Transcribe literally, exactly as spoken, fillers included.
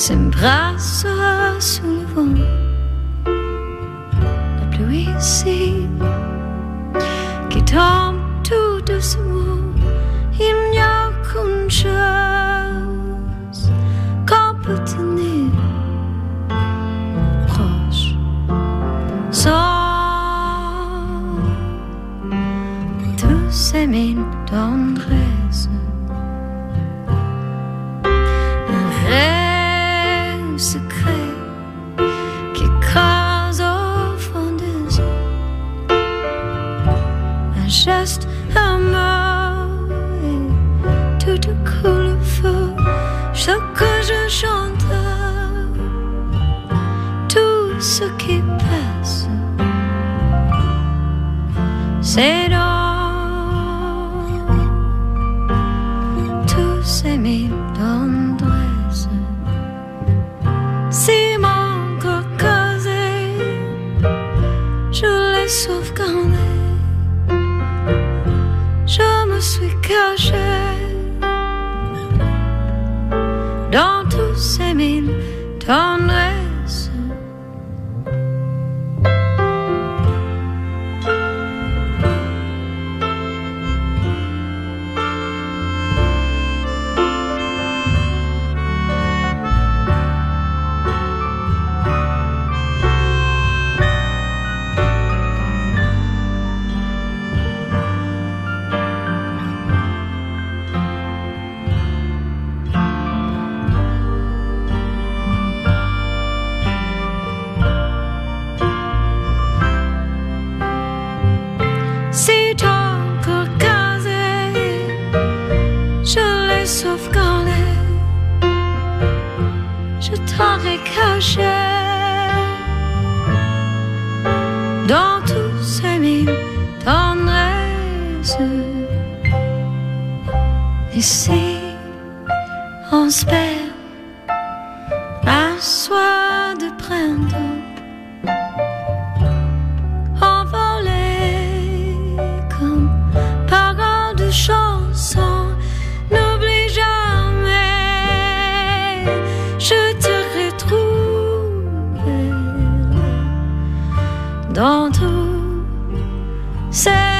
s'embrassera sous le vent. La pluie ici qui tombe tout doucement. Il n'y a qu'une chose qu'on peut tenir proche, sans tous ces mines tendresse. Un vrai secret qui crase au fond des yeux. Un geste, un mot, et tout à coup le feu. Ce que je chante, tout ce qui passe, c'est dans tous ces mille tendresses. Si mon corps causé, je l'ai sauvegardé. Je me suis caché dans tous ces mille tendresses. Si ton corps casé, je l'ai sauvegardé, je t'aurais caché dans tous ces mille tendresses. Ici, on se perd un soir de printemps. Chanson, n'oublie jamais, je te retrouverai dans tout ces